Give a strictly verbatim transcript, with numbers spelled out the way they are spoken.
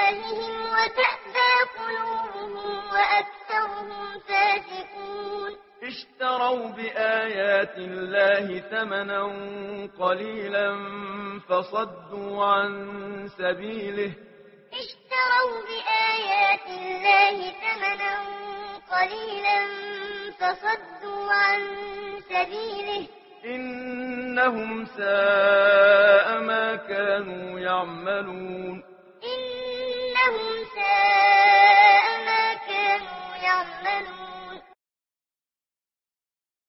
بأفواههم وتأبى قلوبهم وأكثرهم فاسقون اشتروا بآيات الله ثمنا قليلا فصدوا عن سبيله اشتروا بآيات الله ثمنا قليلا فصدوا عن سبيله إنهم ساء ما كانوا يعملون إنهم ساء